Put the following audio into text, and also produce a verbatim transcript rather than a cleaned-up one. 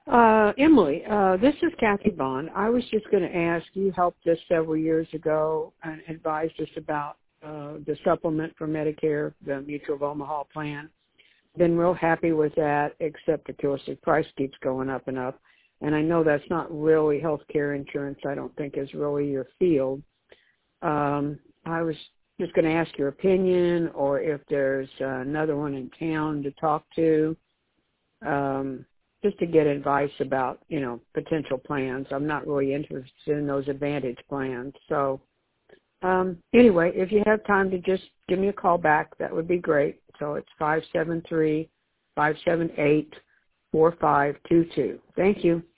Uh, Emily, uh, this is Kathy Bond. I was just going to ask, you helped us several years ago and advised us about uh, the supplement for Medicare, the Mutual of Omaha plan. Been real happy with that, except, of course, the price keeps going up and up. And I know that's not really health care insurance. I don't think is really your field. Um, I was just going to ask your opinion, or if there's uh, another one in town to talk to, um, just to get advice about, you know, potential plans. I'm not really interested in those Advantage plans. So um, anyway, if you have time to just give me a call back, that would be great. So it's five seven three, five seven eight, four five two two. Thank you.